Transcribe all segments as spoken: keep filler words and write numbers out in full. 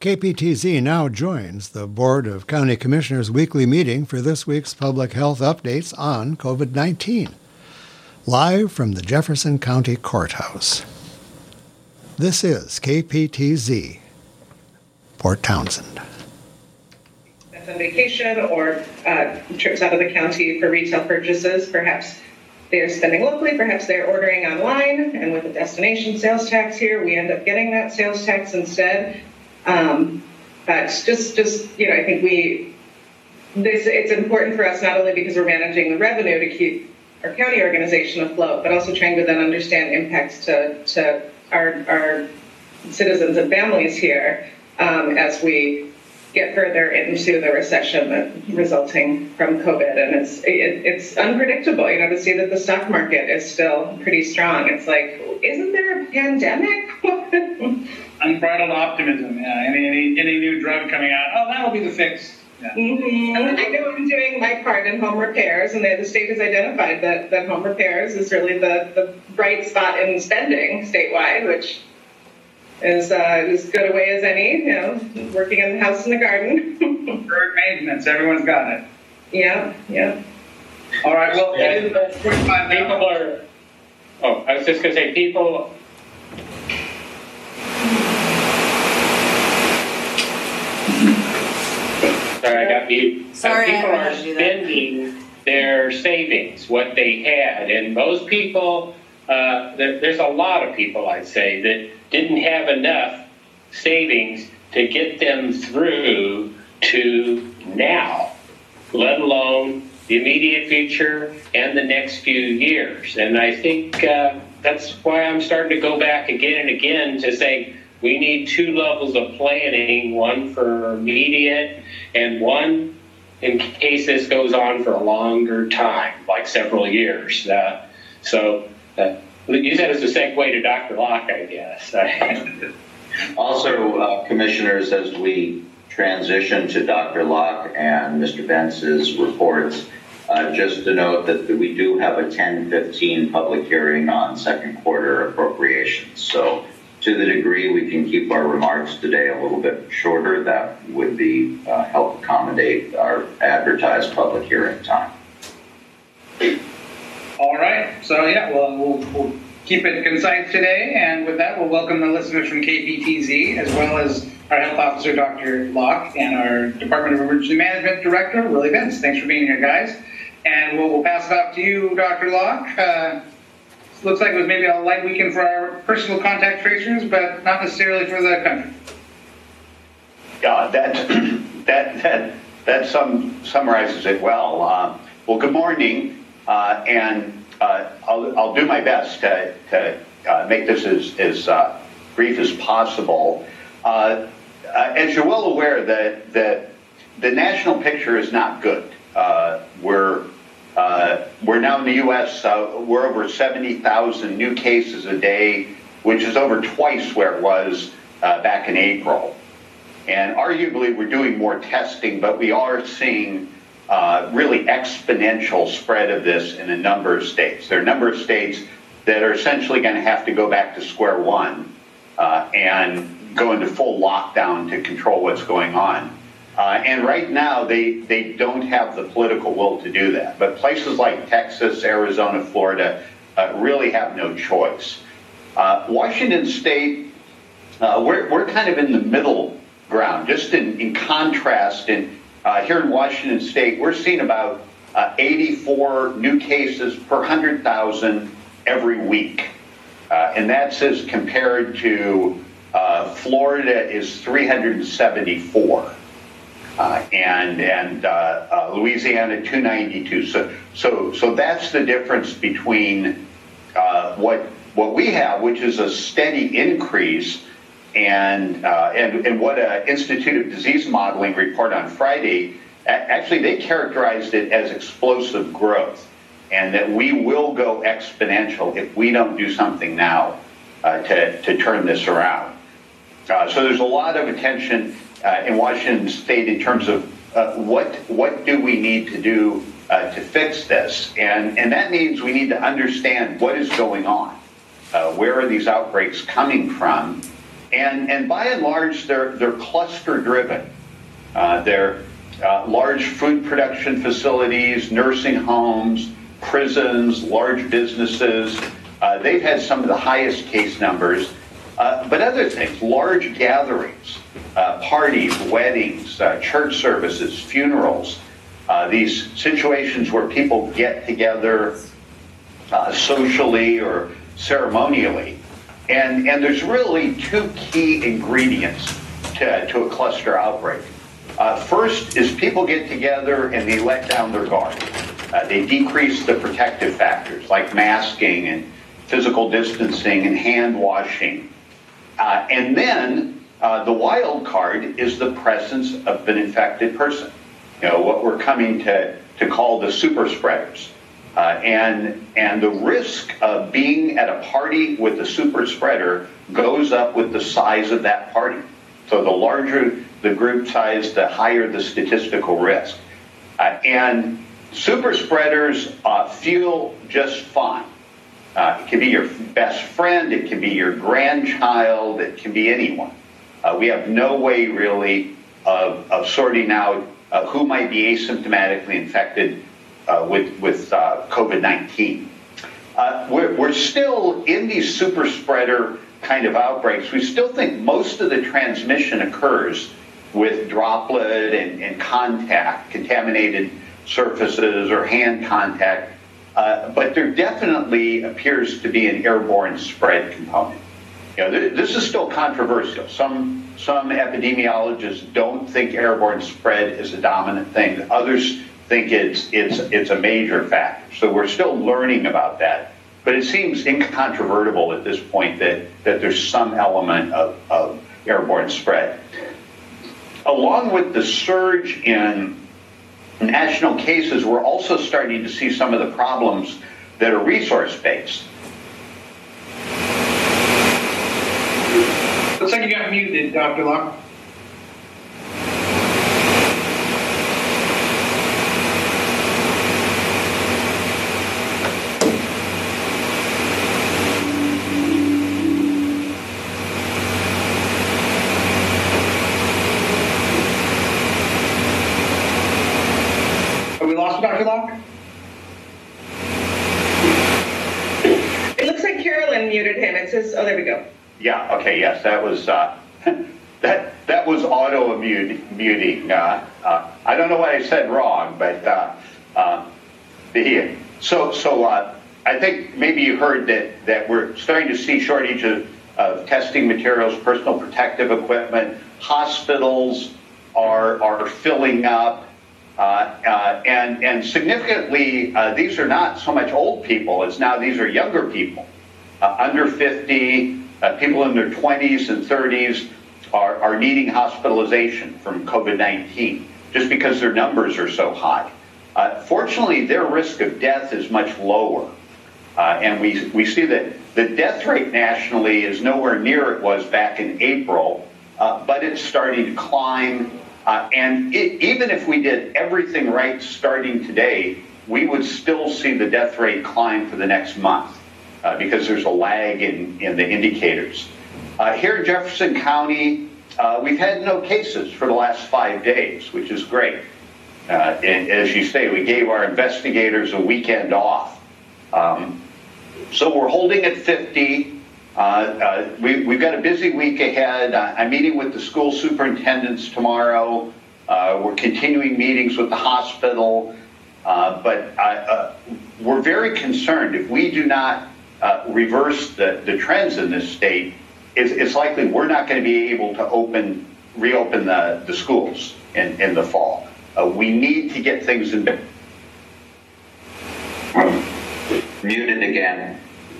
K P T Z now joins the Board of County Commissioners' weekly meeting for this week's public health updates on COVID nineteen. Live from the Jefferson County Courthouse. This is K P T Z, Port Townsend. That's on vacation or uh, trips out of the county for retail purchases. Perhaps they're spending locally, perhaps they're ordering online, and with the destination sales tax here, we end up getting that sales tax instead. Um, but just, just, you know, I think we, this, it's important for us not only because we're managing the revenue to keep our county organization afloat, but also trying to then understand impacts to, to our, our citizens and families here um, as we get further into the recession that resulting from COVID. And it's, it, it's unpredictable, you know, to see that the stock market is still pretty strong. It's like, isn't there a pandemic? Unbridled optimism, yeah. Any, any any new drug coming out, oh, that'll be the fix. Yeah. Mm-hmm. And I know I'm doing my part in home repairs, and the, the state has identified that, that home repairs is really the, the bright spot in spending statewide, which is uh, as good a way as any, you know, working in the house and the garden. Bird maintenance, everyone's got it. Yeah, yeah. All right, well, yeah. it is about forty-five now. People are, oh, I was just going to say, people, sorry, I got mute. Sorry, people I are had to do that. spending their savings, what they had, and most people, uh, there, there's a lot of people, I'd say, that didn't have enough savings to get them through to now, let alone the immediate future and the next few years. And I think uh, that's why I'm starting to go back again and again to say we need two levels of planning, one for immediate and one in case this goes on for a longer time, like several years. Uh, so uh, use that as a segue to Doctor Locke, I guess. Also, uh, commissioners, as we transition to Doctor Locke and Mister Bentz's reports, uh, just to note that we do have a ten fifteen public hearing on second quarter appropriations. So to the degree we can keep our remarks today a little bit shorter, that would be uh, help accommodate our advertised public hearing time. All right, so yeah, well, we'll, we'll keep it concise today, and with that, we'll welcome the listeners from K P T Z, as well as our health officer, Doctor Locke, and our Department of Emergency Management Director, Willie Benz. Thanks for being here, guys. And we'll, we'll pass it off to you, Doctor Locke. Uh, looks like it was maybe a light weekend for our personal contact tracers, but not necessarily for the country. Yeah, that that that that sum, summarizes it well. Uh, well, good morning, uh, and uh, I'll I'll do my best to to uh, make this as as uh, brief as possible. Uh, uh, as you're well aware, that that the national picture is not good. Uh, we're uh, we're now in the U S Uh, we're over seventy thousand new cases a day, which is over twice where it was uh, back in April. And arguably, we're doing more testing, but we are seeing uh, really exponential spread of this in a number of states. There are a number of states that are essentially going to have to go back to square one uh, and go into full lockdown to control what's going on. Uh, and right now, they, they don't have the political will to do that. But places like Texas, Arizona, Florida uh, really have no choice. Uh, Washington State, uh, we're, we're kind of in the middle ground. Just in, in contrast, in, uh, here in Washington State, we're seeing about uh, eighty-four new cases per one hundred thousand every week. Uh, and that's as compared to uh, Florida is three hundred seventy-four. Uh, and and uh, uh, Louisiana two ninety-two. So so so that's the difference between uh, what what we have, which is a steady increase, and uh, and and what an Institute of Disease Modeling report on Friday. Actually, they characterized it as explosive growth, and that we will go exponential if we don't do something now uh, to to turn this around. Uh, so there's a lot of attention Uh, in Washington State in terms of uh, what what do we need to do uh, to fix this, and and that means we need to understand what is going on, uh, where are these outbreaks coming from, and and by and large, they're they're cluster driven. Uh, they're uh, large food production facilities, nursing homes, prisons, large businesses. Uh, they've had some of the highest case numbers, uh, but other things, large gatherings, uh, parties, weddings, uh, church services, funerals, uh, these situations where people get together uh, socially or ceremonially. And, and there's really two key ingredients to, to a cluster outbreak. Uh, first is people get together and they let down their guard. Uh, they decrease the protective factors like masking and physical distancing and hand washing. Uh, and then uh, the wild card is the presence of an infected person. You know, what we're coming to, to call the super spreaders. Uh, and, and the risk of being at a party with a super spreader goes up with the size of that party. So the larger the group size, the higher the statistical risk. Uh, and super spreaders uh, feel just fine. Uh, it can be your best friend, it can be your grandchild, it can be anyone. Uh, we have no way really of, of sorting out uh, who might be asymptomatically infected uh, with, with uh, COVID nineteen. Uh, we're, we're still in these super spreader kind of outbreaks. We still think most of the transmission occurs with droplet and, and contact, contaminated surfaces or hand contact. Uh, but there definitely appears to be an airborne spread component. You know, th- this is still controversial. Some some epidemiologists don't think airborne spread is a dominant thing. Others think it's it's it's a major factor. So we're still learning about that. But it seems incontrovertible at this point that, that there's some element of, of airborne spread. Along with the surge in national cases, we're also starting to see some of the problems that are resource-based. Looks like you got muted, Doctor Locke. Doctor Locke? It looks like Carolyn muted him. It says, oh, there we go. Yeah, okay, yes, that was uh, that that was auto muting. Uh, uh, I don't know what I said wrong, but uh, uh, the, so so uh, I think maybe you heard that, that we're starting to see shortage of, of testing materials, personal protective equipment. Hospitals are are filling up. Uh, uh, and, and significantly, uh, these are not so much old people as now these are younger people, uh, under fifty, uh, people in their twenties and thirties are, are needing hospitalization from COVID nineteen just because their numbers are so high. Uh, fortunately, their risk of death is much lower. Uh, and we, we see that the death rate nationally is nowhere near it was back in April, uh, but it's starting to climb. Uh, and it, even if we did everything right starting today, we would still see the death rate climb for the next month uh, because there's a lag in, in the indicators. Uh, here in Jefferson County, uh, we've had no cases for the last five days, which is great. Uh, and as you say, we gave our investigators a weekend off. Um, so we're holding at fifty. Uh, uh, we, we've got a busy week ahead. Uh, I'm meeting with the school superintendents tomorrow. Uh, we're continuing meetings with the hospital. Uh, but uh, uh, we're very concerned if we do not uh, reverse the, the trends in this state, it's, it's likely we're not going to be able to open, reopen the, the schools in, in the fall. Uh, we need to get things in. Muted again.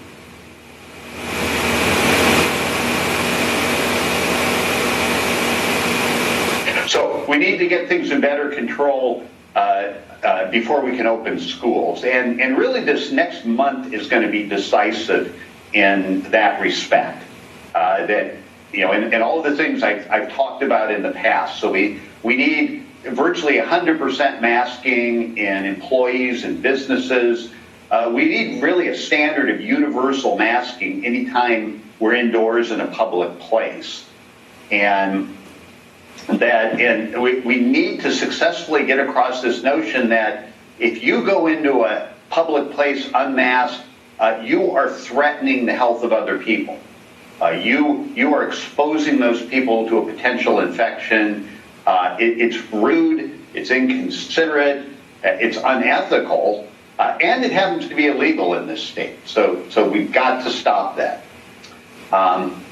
So we need to get things in better control uh, uh, before we can open schools. And, and really this next month is going to be decisive in that respect. Uh, that, you know, and, and all of the things I've, I've talked about in the past. So we, we need virtually one hundred percent masking in employees and businesses. Uh, we need really a standard of universal masking anytime we're indoors in a public place. And that and we, we need to successfully get across this notion that if you go into a public place unmasked, uh, you are threatening the health of other people. Uh, you you are exposing those people to a potential infection. Uh, it, it's rude, it's inconsiderate, it's unethical, uh, and it happens to be illegal in this state. So so we've got to stop that. Um,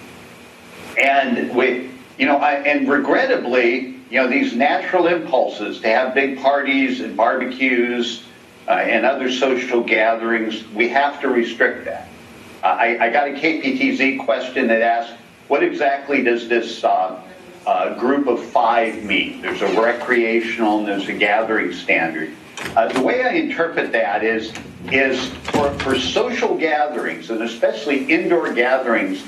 and we, you know, I, and regrettably, you know, these natural impulses to have big parties and barbecues uh, and other social gatherings, we have to restrict that. Uh, I, I got a K P T Z question that asked, what exactly does this uh, uh, group of five mean? There's a recreational and there's a gathering standard. Uh, the way I interpret that is, is for, for social gatherings, and especially indoor gatherings,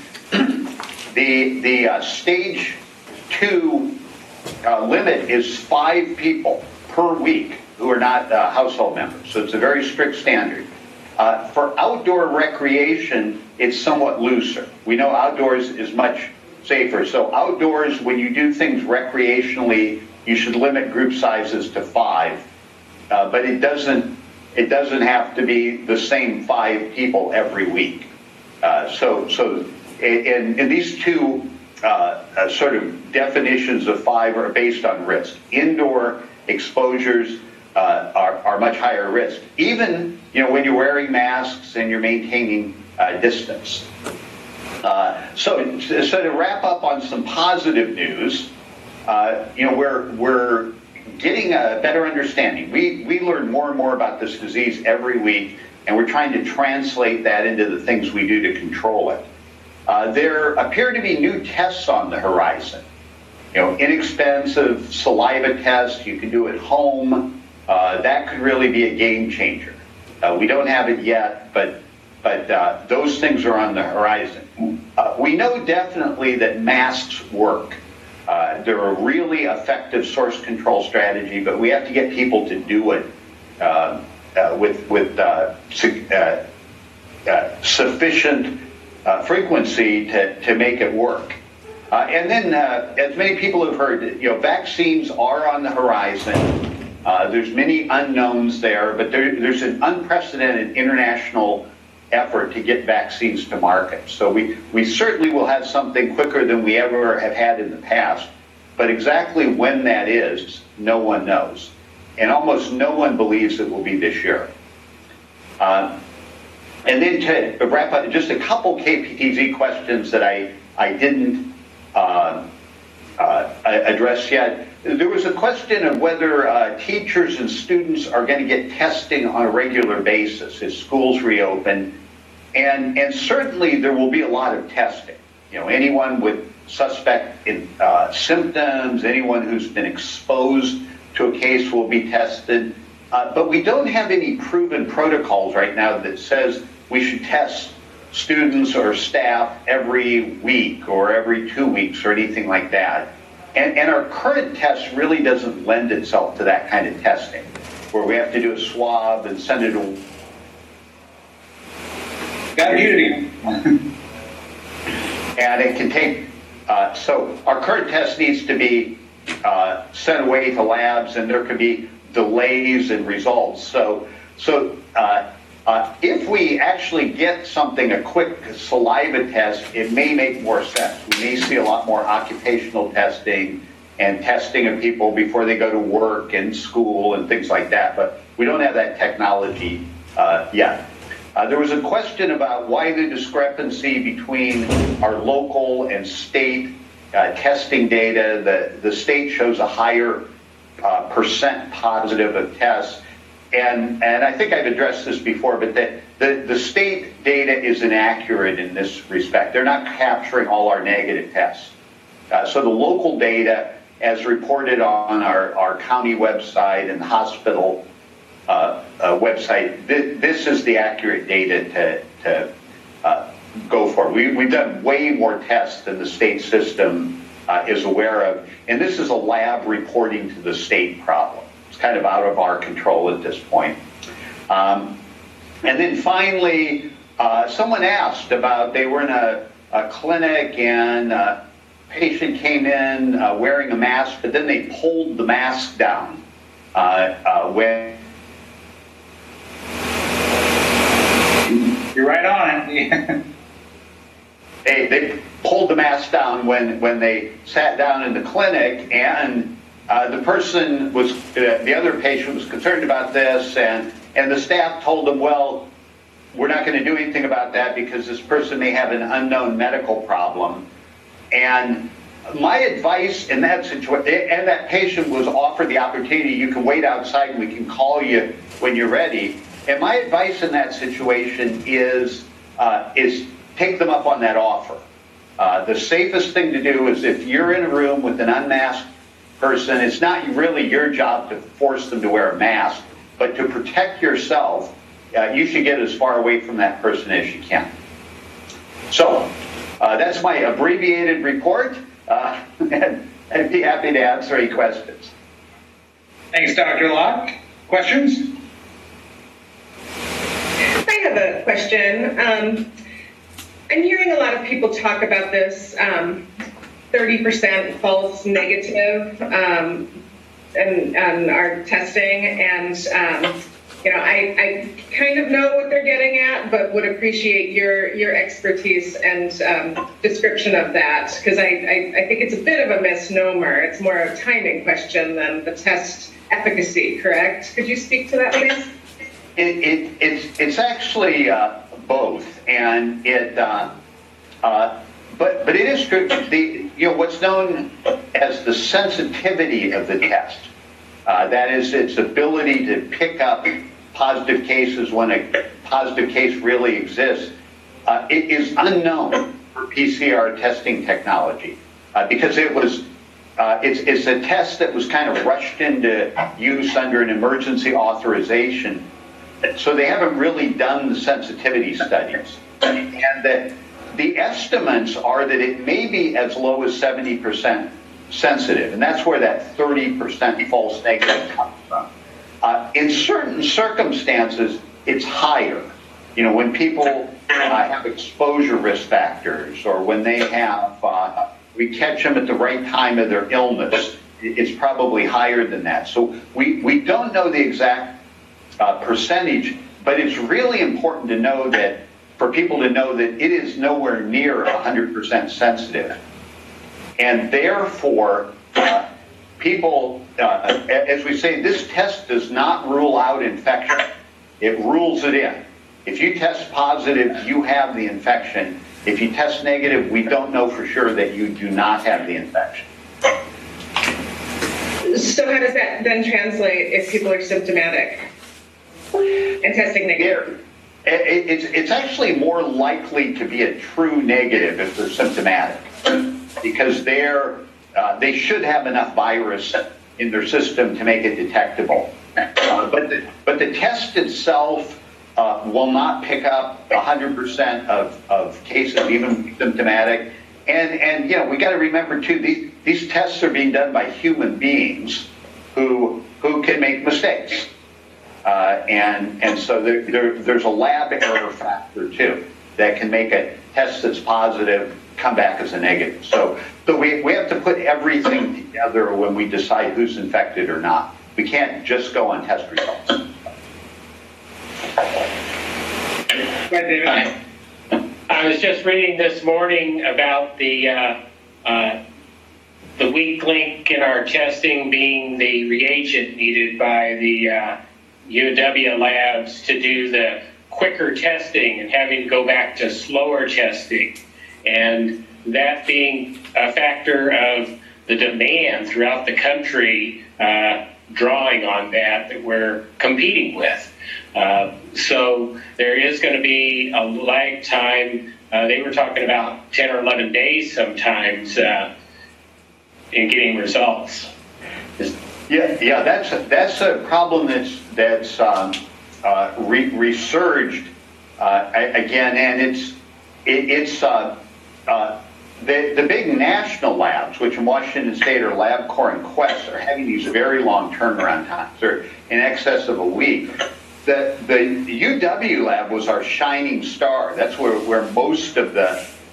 the, the uh, stage two uh, limit is five people per week who are not uh, household members. So it's a very strict standard. Uh, for outdoor recreation, it's somewhat looser. We know outdoors is much safer. So outdoors, when you do things recreationally, you should limit group sizes to five. Uh, but it doesn't it doesn't have to be the same five people every week. Uh, so so in, in these two uh, uh, sort of definitions of five are based on risk. Indoor exposures uh, are, are much higher risk, even you know when you're wearing masks and you're maintaining uh, distance. Uh, so so to wrap up on some positive news, uh, you know we're we're getting a better understanding. We we learn more and more about this disease every week, and we're trying to translate that into the things we do to control it. Uh, there appear to be new tests on the horizon. You know, inexpensive saliva tests you can do at home. Uh, that could really be a game changer. Uh, we don't have it yet, but but uh, those things are on the horizon. Uh, we know definitely that masks work. Uh, they're a really effective source control strategy, but we have to get people to do it uh, uh, with with uh, su- uh, uh, sufficient uh, frequency to, to make it work. Uh, and then, uh, as many people have heard, you know, vaccines are on the horizon. Uh, there's many unknowns there, but there, there's an unprecedented international effort to get vaccines to market. So we, we certainly will have something quicker than we ever have had in the past, but exactly when that is, no one knows. And almost no one believes it will be this year. Uh, and then to wrap up, just a couple K P T Z questions that I, I didn't uh, uh, address yet. There was a question of whether uh, teachers and students are going to get testing on a regular basis as schools reopen. And, and certainly there will be a lot of testing. You know, anyone with suspect in, uh, symptoms, anyone who's been exposed to a case will be tested. Uh, but we don't have any proven protocols right now that says we should test students or staff every week or every two weeks or anything like that. And, and our current test really doesn't lend itself to that kind of testing, where we have to do a swab and send it to... Got muted. And it can take, uh, so our current test needs to be uh, sent away to labs, and there could be delays in results. So, so uh, uh, if we actually get something, a quick saliva test, it may make more sense. We may see a lot more occupational testing and testing of people before they go to work and school and things like that, but we don't have that technology uh, yet. Uh, there was a question about why the discrepancy between our local and state uh, testing data. The, the state shows a higher uh, percent positive of tests. And, and I think I've addressed this before, but the, the, the state data is inaccurate in this respect. They're not capturing all our negative tests. Uh, so the local data, as reported on our, our county website and the hospital Uh, uh, website, Th- this is the accurate data to, to uh, go for. We, we've done way more tests than the state system uh, is aware of, and this is a lab reporting to the state problem. It's kind of out of our control at this point. Um, and then finally, uh, someone asked about, they were in a a clinic and a patient came in uh, wearing a mask, but then they pulled the mask down uh, uh, when. You're right on it. they, they pulled the mask down when, when they sat down in the clinic, and uh, the person was, uh, the other patient was concerned about this, and, and the staff told them, well, we're not going to do anything about that because this person may have an unknown medical problem. And my advice in that situation, and that patient was offered the opportunity, you can wait outside and we can call you when you're ready. And my advice in that situation is, uh, is take them up on that offer. Uh, the safest thing to do is if you're in a room with an unmasked person, it's not really your job to force them to wear a mask, but to protect yourself, uh, you should get as far away from that person as you can. So uh, that's my abbreviated report, uh, and I'd be happy to answer any questions. Thanks, Doctor Locke. Questions? I have a question. Um, I'm hearing a lot of people talk about this um, thirty percent false negative um, and, and our testing, and um, you know, I, I kind of know what they're getting at, but would appreciate your your expertise and um, description of that, because I, I, I think it's a bit of a misnomer. It's more a timing question than the test efficacy, correct? Could you speak to that, please? It, it, it's, it's actually uh, both, and it, uh, uh, but but it is true. The you know what's known as the sensitivity of the test, uh, that is its ability to pick up positive cases when a positive case really exists. Uh, it is unknown for P C R testing technology uh, because it was. Uh, it's, it's a test that was kind of rushed into use under an emergency authorization. So they haven't really done the sensitivity studies. And the, the estimates are that it may be as low as seventy percent sensitive. And that's where that thirty percent false negative comes from. Uh, in certain circumstances, it's higher. You know, when people uh, have exposure risk factors, or when they have, uh, we catch them at the right time of their illness, it's probably higher than that. So we, we don't know the exact Uh, percentage, but it's really important to know that, for people to know that it is nowhere near one hundred percent sensitive. And therefore, uh, people, uh, as we say, this test does not rule out infection. It rules it in. If you test positive, you have the infection. If you test negative, we don't know for sure that you do not have the infection. So how does that then translate if people are symptomatic and testing negative? It, it, it's, it's actually more likely to be a true negative if they're symptomatic, because they're, uh, they should have enough virus in their system to make it detectable. Uh, but, the, but the test itself uh, will not pick up one hundred percent of, of cases, even symptomatic. And, and you know, we got to remember, too, these, these tests are being done by human beings who, who can make mistakes. Uh, and and so there, there, there's a lab error factor, too, that can make a test that's positive come back as a negative. So, so we, we have to put everything together when we decide who's infected or not. We can't just go on test results. Right, David. I, I was just reading this morning about the uh, uh, the weak link in our testing being the reagent needed by the uh, U W labs to do the quicker testing and having to go back to slower testing, and that being a factor of the demand throughout the country uh, drawing on that that we're competing with. Uh, so there is going to be a lag time. Uh, they were talking about ten or eleven days sometimes uh, in getting results. Yeah, yeah, that's a, that's a problem that's that's um, uh, re- resurged uh, again, and it's it, it's uh, uh, the the big national labs, which in Washington State are LabCorp and Quest, are having these very long turnaround times. They're in excess of a week. The the U W lab was our shining star. That's where where most of the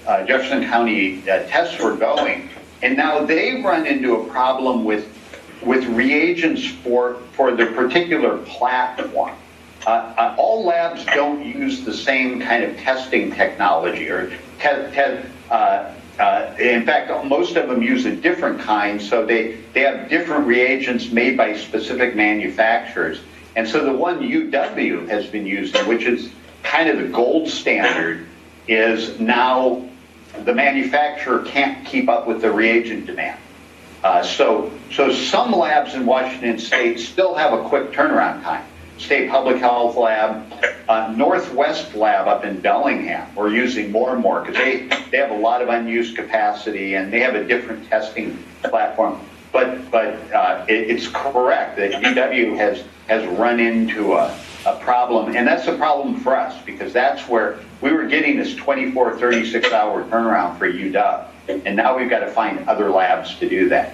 uh, Jefferson County uh, tests were going, and now they run into a problem with with reagents for for the particular platform. Uh, uh, all labs don't use the same kind of testing technology, or te- te- uh, uh, in fact, most of them use a different kind, so they, they have different reagents made by specific manufacturers. And so the one U W has been using, which is kind of the gold standard, is now the manufacturer can't keep up with the reagent demand. Uh, so, so some labs in Washington State still have a quick turnaround time. State Public Health Lab, uh, Northwest Lab up in Bellingham, we're using more and more because they, they have a lot of unused capacity and they have a different testing platform. But but uh, it, it's correct that U W has has run into a, a problem, and that's a problem for us because that's where we were getting this twenty-four, thirty-six hour turnaround for U W, and now we've got to find other labs to do that.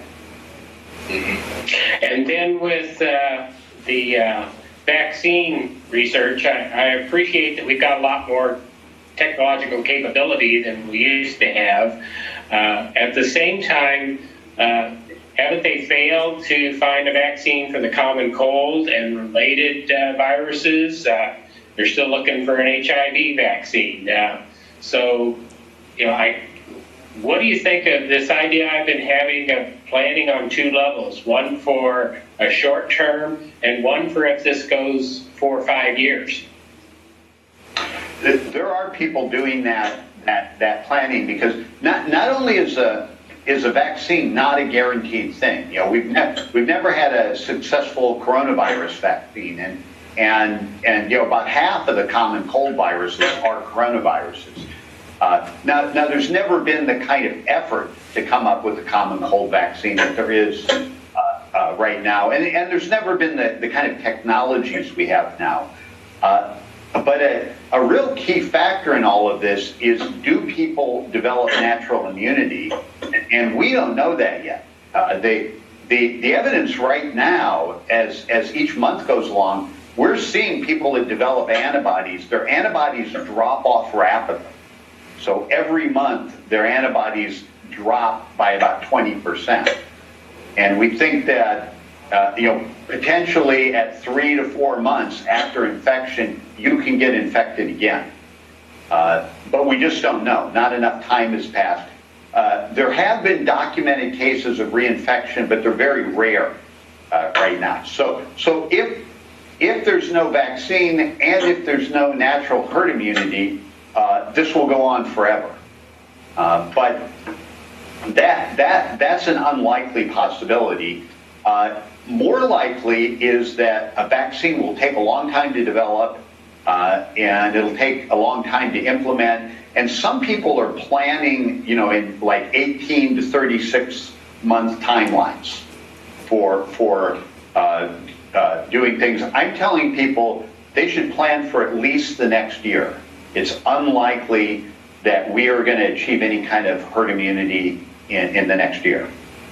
And then with uh, the uh, vaccine research, I, I appreciate that we've got a lot more technological capability than we used to have. Uh, at the same time, uh, haven't they failed to find a vaccine for the common cold and related uh, viruses? Uh, they're still looking for an H I V vaccine. Uh, so, you know, I, what do you think of this idea I've been having of planning on two levels, one for a short term and one for if this goes four or five years? There are people doing that that, that planning because not not only is a is a vaccine not a guaranteed thing. You know, we've never we've never had a successful coronavirus vaccine, and and and you know about half of the common cold viruses are coronaviruses. Uh, now, now there's never been the kind of effort to come up with a common cold vaccine that there is uh, uh, right now, and and there's never been the, the kind of technologies we have now. Uh, But a, a real key factor in all of this is, do people develop natural immunity? And we don't know that yet. Uh, they, the, the evidence right now, as, as each month goes along, we're seeing people that develop antibodies, their antibodies drop off rapidly. So every month, their antibodies drop by about twenty percent. And we think that Uh, you know, potentially at three to four months after infection, you can get infected again. Uh, but we just don't know. Not enough time has passed. Uh, there have been documented cases of reinfection, but they're very rare uh, right now. So, so if if there's no vaccine and if there's no natural herd immunity, uh, this will go on forever. Uh, but that that that's an unlikely possibility. Uh, more likely is that a vaccine will take a long time to develop, uh, and it'll take a long time to implement. And some people are planning, you know, in like eighteen to thirty-six month timelines for for uh, uh, doing things. I'm telling people they should plan for at least the next year. It's unlikely that we are going to achieve any kind of herd immunity in, in the next year.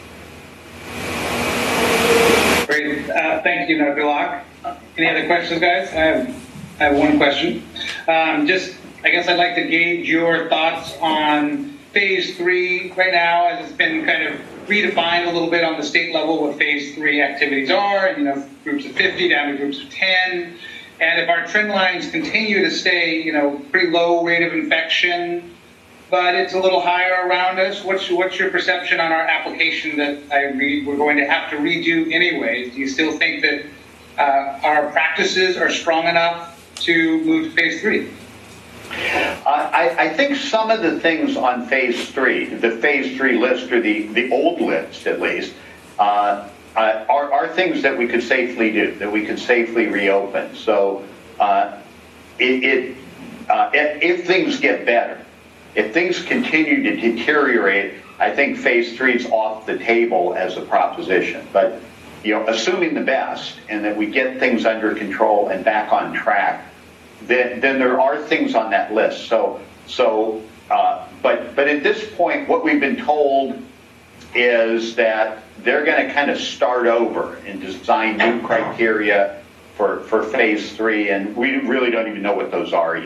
Great. Uh, thank you, Doctor Locke. Any other questions, guys? I have, I have one question. Um, just, I guess I'd like to gauge your thoughts on phase three right now, as it's been kind of redefined a little bit on the state level what phase three activities are, and, you know, groups of fifty down to groups of ten. And if our trend lines continue to stay, you know, pretty low rate of infection, but it's a little higher around us, what's what's your perception on our application that I read we're going to have to redo anyways? Do you still think that uh, our practices are strong enough to move to phase three? Uh, I, I think some of the things on phase three, the phase three list, or the, the old list at least, uh, uh, are, are things that we could safely do, that we could safely reopen. So uh, it, it uh, if, if things get better, if things continue to deteriorate, I think phase three is off the table as a proposition. But, you know, assuming the best and that we get things under control and back on track, then, then there are things on that list. So, so, uh, but, but at this point, what we've been told is that they're going to kind of start over and design new criteria for, for phase three, and we really don't even know what those are yet.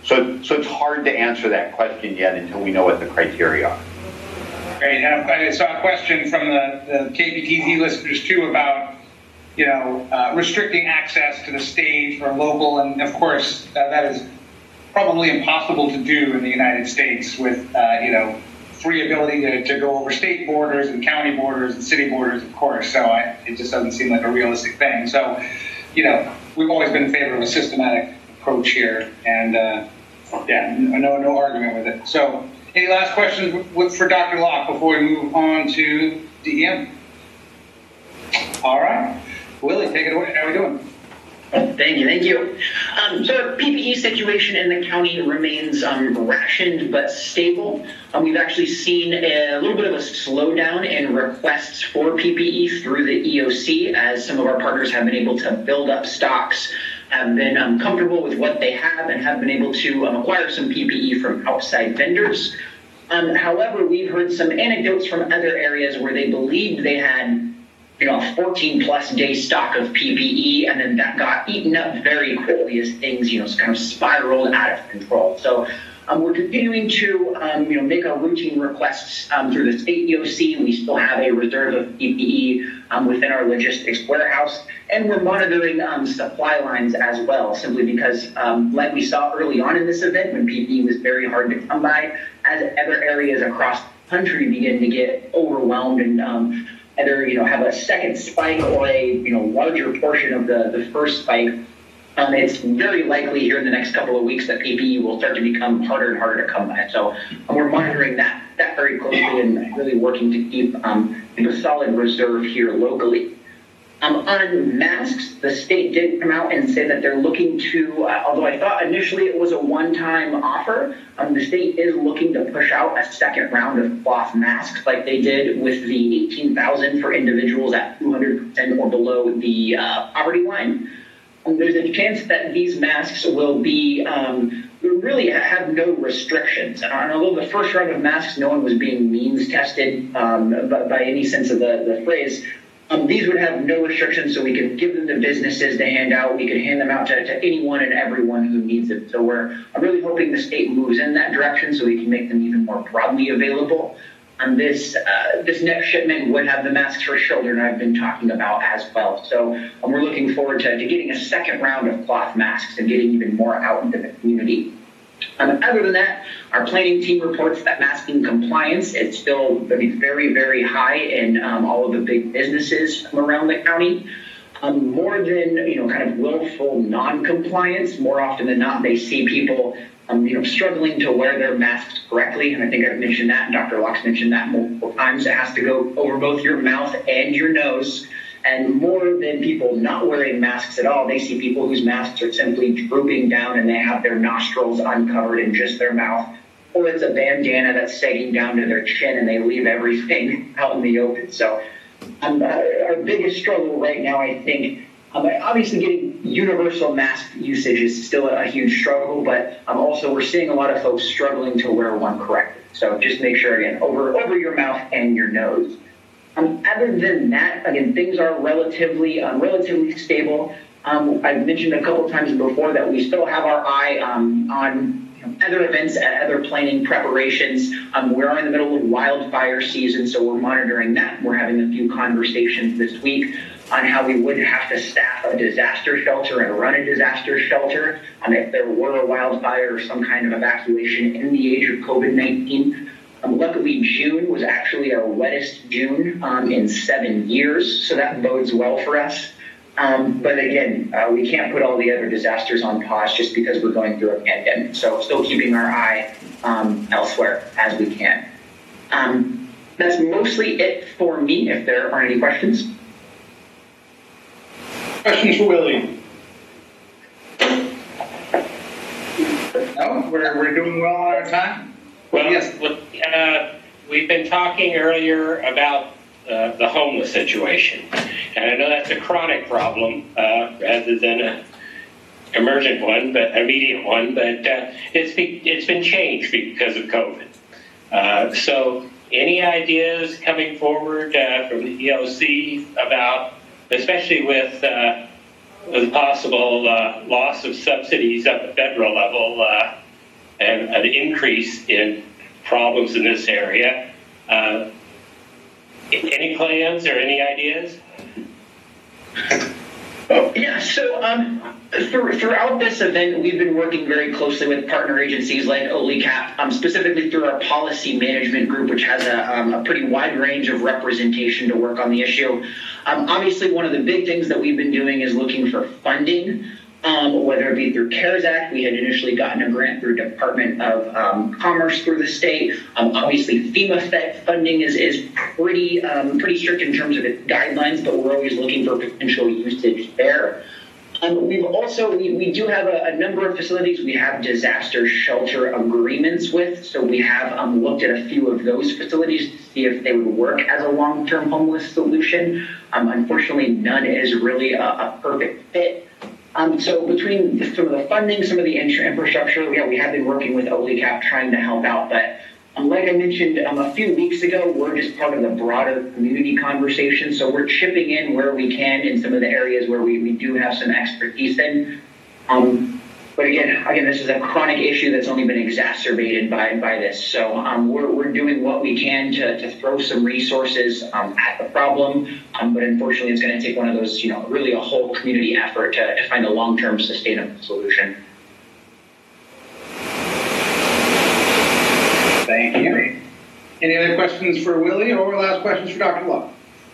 so, so it's hard to answer that question yet until we know what the criteria are. Great. And I saw a question from the, the K P T Z listeners too about, you know, uh, restricting access to the stage for local, and of course uh, that is probably impossible to do in the United States with, uh, you know, free ability to, to go over state borders and county borders and city borders, of course. So I, it just doesn't seem like a realistic thing. So, you know, we've always been in favor of a systematic approach here, and uh, yeah, no, no argument with it. So, any last questions for Doctor Locke before we move on to D E M? All right, Willie, take it away. How are we doing? Thank you, thank you. Um, so our P P E situation in the county remains um, rationed but stable. Um, we've actually seen a little bit of a slowdown in requests for P P E through the E O C as some of our partners have been able to build up stocks, have been um, comfortable with what they have, and have been able to um, acquire some P P E from outside vendors. Um, however, we've heard some anecdotes from other areas where they believed they had you know, a fourteen plus day stock of P P E, and then that got eaten up very quickly as things, you know, kind of spiraled out of control. So um, we're continuing to, um, you know, make our routine requests um, through the state E O C. We still have a reserve of P P E um, within our logistics warehouse, and we're monitoring um, supply lines as well, simply because, um, like we saw early on in this event, when P P E was very hard to come by, as other areas across the country begin to get overwhelmed and um, either, you know, have a second spike or a, you know, larger portion of the, the first spike, um, it's very likely here in the next couple of weeks that P P E will start to become harder and harder to come by. So um, we're monitoring that, that very closely and really working to keep um, a solid reserve here locally. Um, on masks, the state did come out and say that they're looking to, uh, although I thought initially it was a one-time offer, um, the state is looking to push out a second round of cloth masks like they did with the eighteen thousand for individuals at two hundred percent or below the uh, poverty line. Um, there's a chance that these masks will be um, really have no restrictions. And although the first round of masks, no one was being means tested um, by, by any sense of the, the phrase, Um, these would have no restrictions, so we could give them to businesses to hand out. We could hand them out to, to anyone and everyone who needs it. So we're I'm really hoping the state moves in that direction so we can make them even more broadly available. And this uh, this next shipment would have the masks for children I've been talking about as well. So um, we're looking forward to, to getting a second round of cloth masks and getting even more out into the community. Um, other than that, our planning team reports that masking compliance is still very, very high in um, all of the big businesses around the county. Um, more than, you know, kind of willful non-compliance, more often than not, they see people, um, you know, struggling to wear their masks correctly. And I think I've mentioned that, and Doctor Locke's mentioned that multiple times. It has to go over both your mouth and your nose. And more than people not wearing masks at all, they see people whose masks are simply drooping down and they have their nostrils uncovered in just their mouth. Or it's a bandana that's sagging down to their chin and they leave everything out in the open. So um, uh, our biggest struggle right now, I think, um, obviously getting universal mask usage is still a, a huge struggle, but um, also we're seeing a lot of folks struggling to wear one correctly. So just make sure, again, over, over your mouth and your nose. Um, other than that, again, things are relatively um, relatively stable. Um, I've mentioned a couple times before that we still have our eye um, on you know, other events and other planning preparations. Um, we're in the middle of wildfire season, so we're monitoring that. We're having a few conversations this week on how we would have to staff a disaster shelter and run a disaster shelter um, if there were a wildfire or some kind of evacuation in the age of COVID nineteen. Um, luckily, June was actually our wettest June um, in seven years, so that bodes well for us. Um, but again, uh, we can't put all the other disasters on pause just because we're going through a pandemic. So still keeping our eye um, elsewhere as we can. Um, that's mostly it for me, if there aren't any questions. Questions for Willie? No? We're, we're doing well on our time? Well, yes. uh, we've been talking earlier about uh, the homeless situation, and I know that's a chronic problem uh, rather than an emergent one, but immediate one. But uh, it's be, it's been changed because of COVID. Uh, so, any ideas coming forward uh, from the E O C about, especially with uh, the possible uh, loss of subsidies at the federal level? Uh, an, an increase in problems in this area. Uh, any plans or any ideas? Oh, yeah, so um, through, throughout this event, we've been working very closely with partner agencies like O L I C A P, um, specifically through our policy management group, which has a, um, a pretty wide range of representation to work on the issue. Um, obviously, one of the big things that we've been doing is looking for funding, um, whether it be through CARES Act. We had initially gotten a grant through Department of um, Commerce through the state. Um, obviously, FEMA funding is, is pretty um, pretty strict in terms of its guidelines, but we're always looking for potential usage there. Um, we've also, we, we do have a, a number of facilities we have disaster shelter agreements with, so we have um, looked at a few of those facilities to see if they would work as a long-term homeless solution. Um, unfortunately, none is really a, a perfect fit. Um, so between the, some of the funding, some of the infrastructure, yeah, we have been working with O L I C A P trying to help out. But um, like I mentioned um, a few weeks ago, we're just part of the broader community conversation. So we're chipping in where we can in some of the areas where we, we do have some expertise in. Um, but again, again, this is a chronic issue that's only been exacerbated by, by this. So um, we're, we're doing what we can to, to throw some resources um, at the problem. Um, but unfortunately, it's going to take one of those, you know, really a whole community effort to, to find a long-term sustainable solution. Thank you. Any other questions for Willie or last questions for Doctor Locke?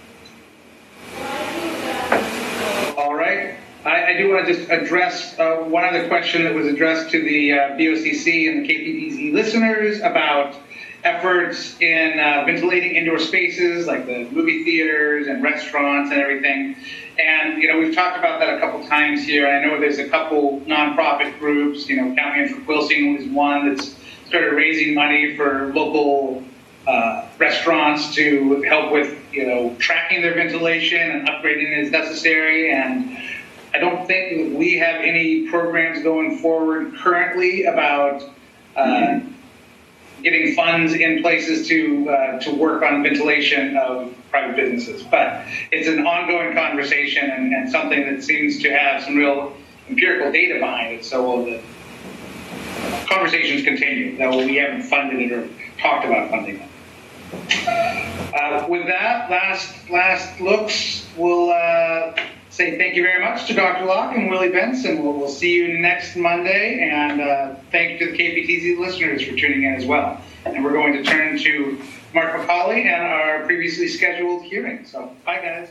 All right. I, I do want to just address uh, one other question that was addressed to the uh, B O C C and the K P T Z listeners about efforts in uh, ventilating indoor spaces like the movie theaters and restaurants and everything. And, you know, we've talked about that a couple times here. I know there's a couple nonprofit groups, you know, County Intra Quilcene was one that's started raising money for local uh, restaurants to help with, you know, tracking their ventilation and upgrading as necessary. And I don't think that we have any programs going forward currently about uh, mm-hmm. getting funds in places to uh, to work on ventilation of private businesses. But it's an ongoing conversation and, and something that seems to have some real empirical data behind it. So will the conversations continue, though we haven't funded it or talked about funding it. Uh, with that, last last looks, we'll uh, say thank you very much to Doctor Locke and Willie Bentz, and we'll, we'll see you next Monday. And uh, thank you to the K P T Z listeners for tuning in as well. And we're going to turn to Mark McCauley and our previously scheduled hearing. So, bye, guys.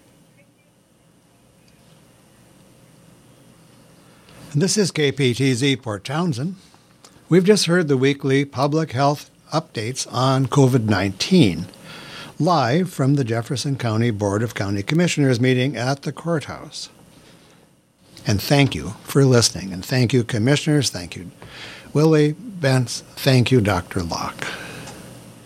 This is K P T Z Port Townsend. We've just heard the weekly public health updates on COVID nineteen, live from the Jefferson County Board of County Commissioners meeting at the courthouse. And thank you for listening. And thank you, Commissioners. Thank you, Willie Bentz. Thank you, Doctor Locke.